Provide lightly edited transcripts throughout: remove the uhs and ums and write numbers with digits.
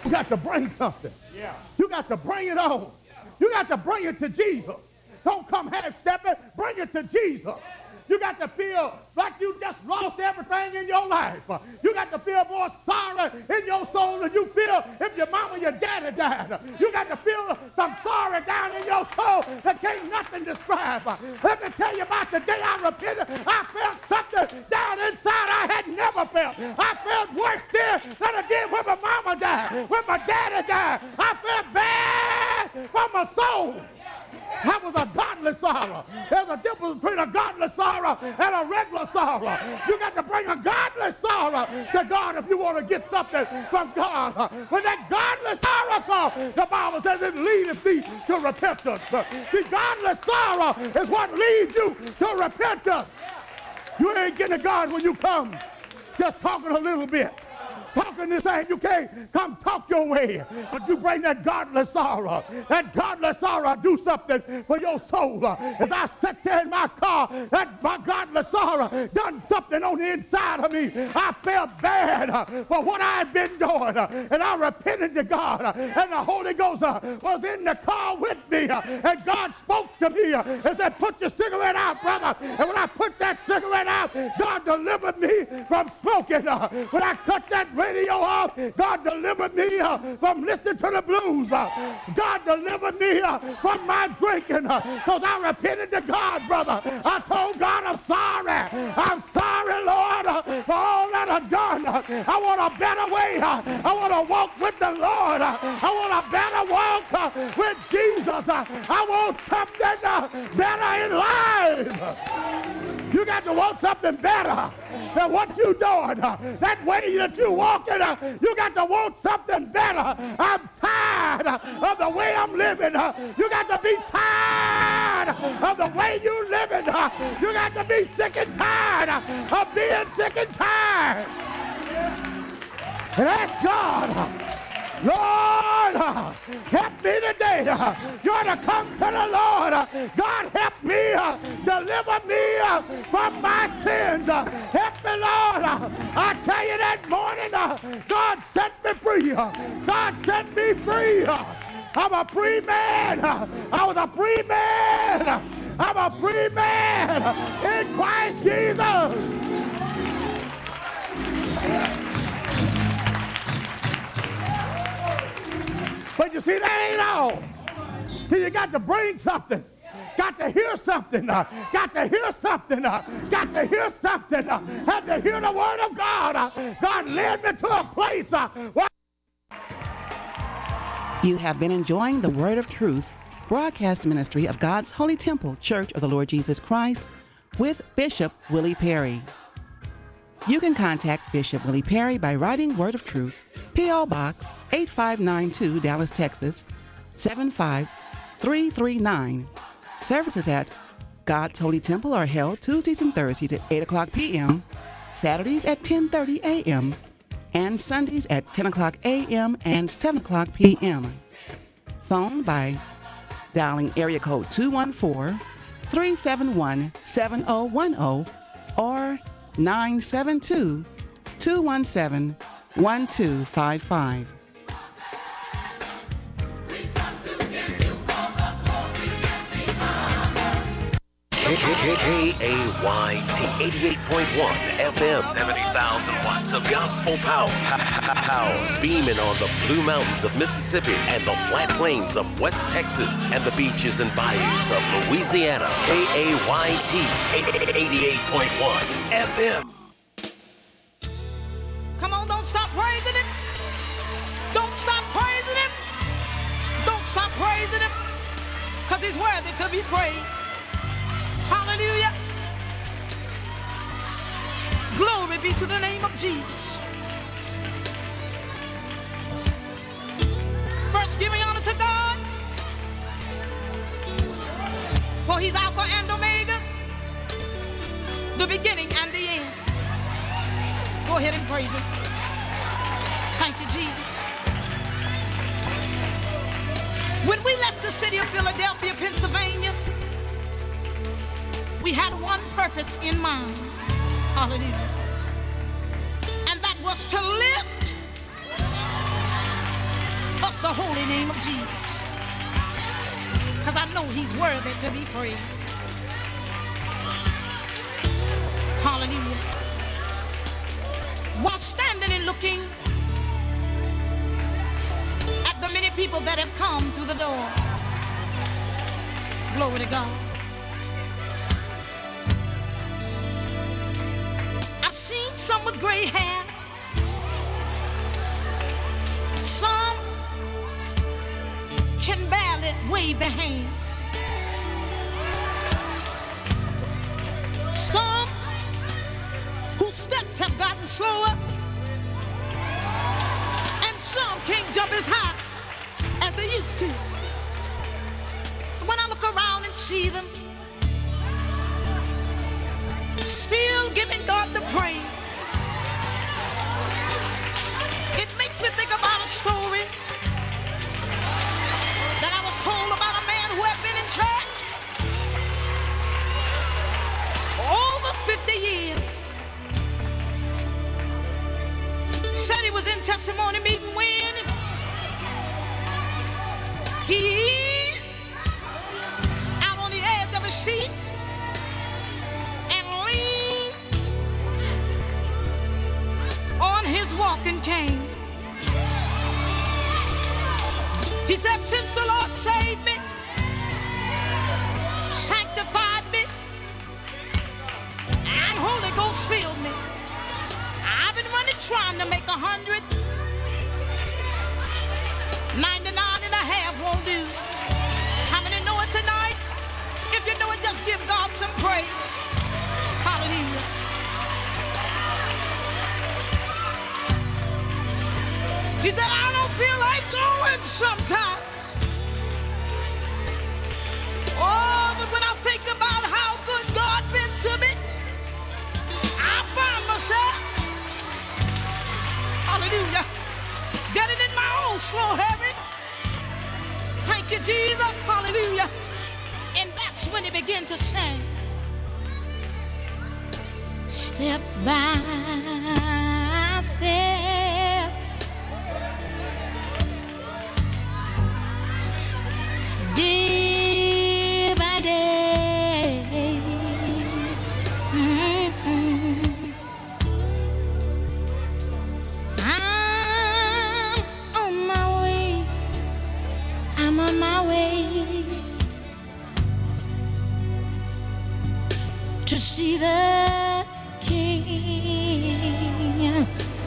You got to bring something. Yeah. You got to bring it on. You got to bring it to Jesus. Don't come half-stepping. Bring it to Jesus. You got to feel like you just lost everything in your life. You got to feel more sorrow in your soul than you feel if your mama or your daddy died. You got to feel some sorrow down in your soul that can't nothing describe. Let me tell you about the day I repented. I felt something down inside I had never felt. I felt worse there than I did when my mama died, when my daddy died. I felt bad for my soul. That was a godly sorrow. There's a difference between a godly sorrow and a regular sorrow. You got to bring a godly sorrow to God if you want to get something from God. When that godly sorrow comes, the Bible says it leadeth thee to repentance. See, godly sorrow is what leads you to repentance. You ain't getting to God when you come just talking a little bit. Talking this thing, you can't come talk your way, but you bring that godly sorrow. That godly sorrow do something for your soul. As I sat there in my car, that my godly sorrow done something on the inside of me. I felt bad for what I had been doing, and I repented to God, and the Holy Ghost was in the car with me, and God spoke to me and said, put your cigarette out, brother. And when I put that cigarette out, God delivered me from smoking. When I cut that radio off, God delivered me from listening to the blues. God delivered me from my drinking because I repented to God, brother. I told God, I'm sorry. I'm sorry, Lord, for all that I've done. I want a better way. I want to walk with the Lord. I want a better walk with Jesus. I want something better in life. You got to want something better than what you're doing. That way that you're walking, you got to want something better. I'm tired of the way I'm living. You got to be tired of the way you're living. You got to be sick and tired of being sick and tired. And ask God, Lord, help me today. You ought to come to the Lord. God, help me. Deliver me from my sins. Help me, Lord. I tell you that morning, God set me free. God set me free. I'm a free man. I was a free man. I'm a free man in Christ Jesus. But you see, that ain't all. See, you got to bring something. Got to hear something. Got to hear something. Got to hear something. Have to hear the word of God. God led me to a place where... You have been enjoying the Word of Truth broadcast ministry of God's Holy Temple Church of the Lord Jesus Christ with Bishop Willie Perry. You can contact Bishop Willie Perry by writing Word of Truth, P.O. Box 8592, Dallas, Texas, 75339. Services at God's Holy Temple are held Tuesdays and Thursdays at 8 o'clock p.m., Saturdays at 10:30 a.m., and Sundays at 10 o'clock a.m. and 7 o'clock p.m. Phone by dialing area code 214-371-7010 or 972-217-1255. KAYT 88.1 FM, 70,000 watts of gospel power. Power beaming on the Blue Mountains of Mississippi and the flat plains of West Texas and the beaches and bayous of Louisiana. KAYT 88.1 FM. Come on, don't stop praising him. Don't stop praising him. Don't stop praising him, because he's worthy to be praised. Hallelujah. Glory be to the name of Jesus. First, give me honor to God, for he's Alpha and Omega, the beginning and the end. Go ahead and praise him. Thank you, Jesus. When we left the city of Philadelphia, Pennsylvania, we had one purpose in mind. Hallelujah. And that was to lift the holy name of Jesus, because I know he's worthy to be praised. Hallelujah. While standing and looking at the many people that have come through the door, glory to God, I've seen some with gray hair, some can barely wave their hand, some whose steps have gotten slower, and some can't jump as high as they used to. When I look around and see them still giving God the praise, it makes me think about a story that I was told about a man who had been in church over 50 years. Said he was in testimony meeting when he's out on the edge of his seat and leaned on his walking cane. He said, since the Lord saved me, sanctified me, and Holy Ghost filled me, I've been running trying to make 100. 99 and a half won't do. How many know it tonight? If you know it, just give God some praise. Hallelujah. He said, I don't feel like going sometimes. Oh, but when I think about how good God been to me, I find myself, hallelujah, getting in my own slow habit. Thank you, Jesus, hallelujah. And that's when he began to sing. Step by step, day by day, I'm on my way to see the King.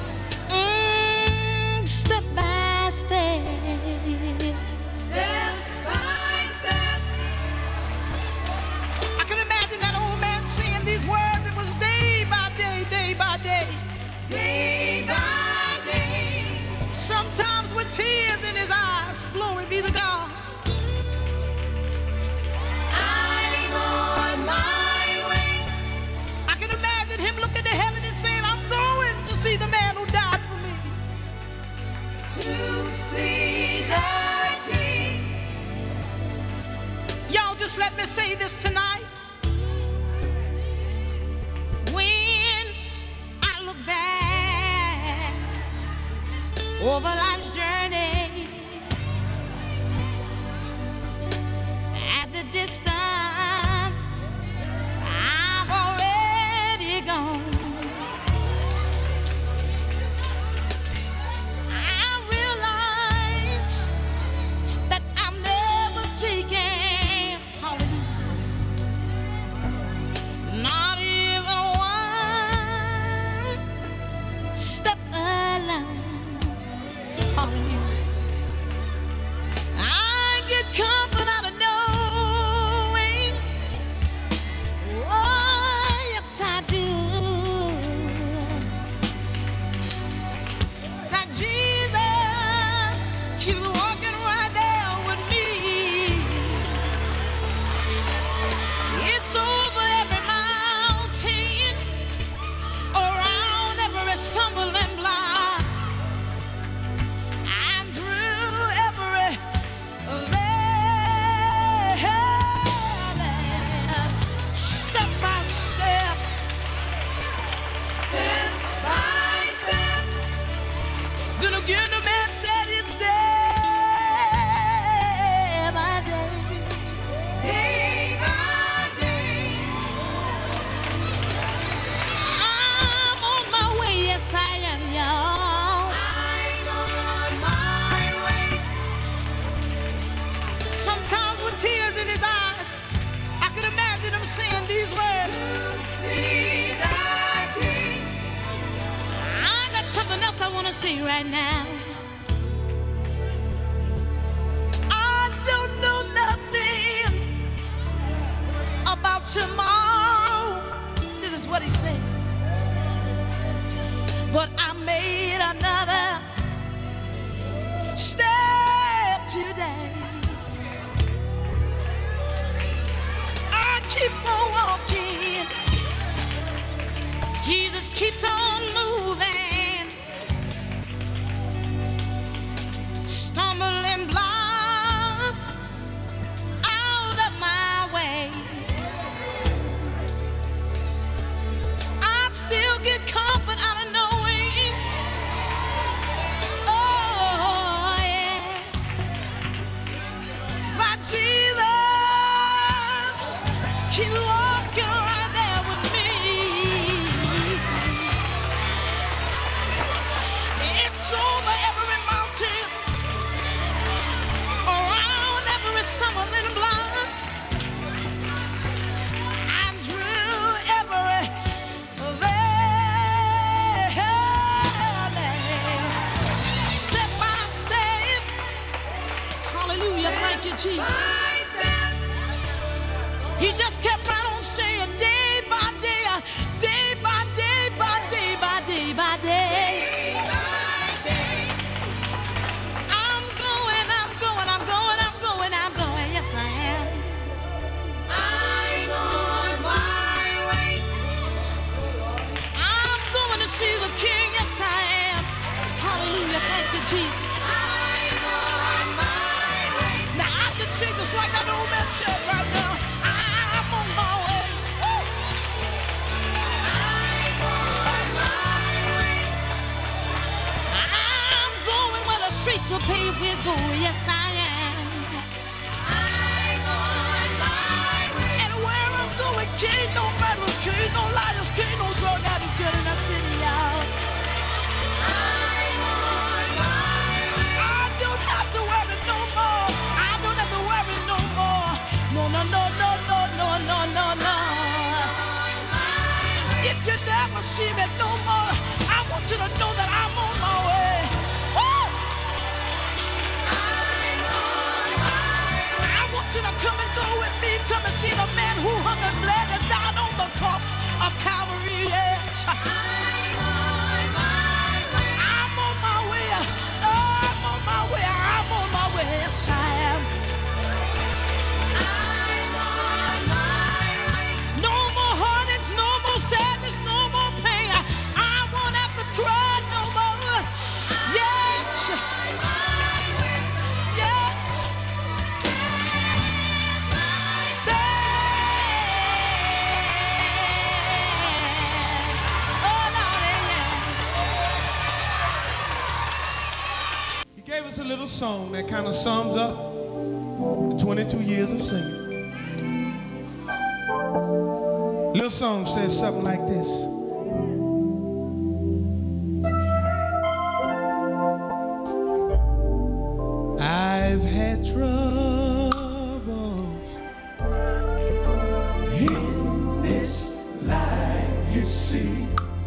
Step by step, step by step. I can imagine that old man saying these words. It was day by day, day by day, day by day. Sometimes with tears in his eyes. Glory be to God. I'm on my way. I can imagine him looking to heaven and saying, I'm going to see the man who died for me. To see the King. Y'all just let me say this tonight. When I look back over life's journey, at the distance I've already gone, I realize that I'm never taken, hallelujah, not even one step alone, hallelujah. say right now, I don't know nothing about tomorrow. This is what he said. But I made another step today. I keep on walking. Jesus keeps on moving. Stumbling blocks out of my way. I still get comfort out of knowing. Oh, yes. My Jesus keep walking right there with me. It's over every mountain, around every stumbling block, and through every valley, step by step. Hallelujah, thank you, Jesus. He just kept right on saying, day by day, day by day, by day by day by day. I'm going, I'm going, I'm going, I'm going, I'm going. Yes, I am. I'm on my way. I'm going to see the King. Yes, I am. Hallelujah. Thank you, Jesus. I'm on my way. Now I can sing just like that old man said right now. I'm on my way. Woo. I'm on my way. I'm going where the streets are paved with gold. Yes, I am. I'm on my way. And where I'm going, can't no murderers, can't no liars, can't no drug addicts getting that city out. I'm on my way. I don't have to worry no more. I don't have to worry no more. No, no, no, no, no, no, no, no, no. If you never see me no more, I want you to know that I'm on my way. Woo! I'm on my way. I want you to come and go with me. Come and see the man who hung and bled and died on the cross of Calvary. Yes. I'm on my way. I'm on my way. I'm on my way. I'm on my way. Yes, I am. I'm on my way. No more heartaches, no more sadness, no more pain. I won't have to cry no more. Yes. Yes. Stand. Oh, Lord, yeah. He gave us a little song that kind of sums up the 22 years of singing. Little song says something like this. I've had troubles in this life, you see.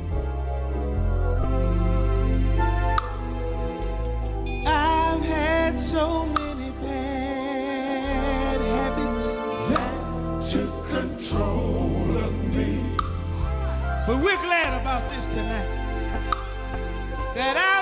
I've had so many bad habits that took control of me. But we're glad about this tonight, that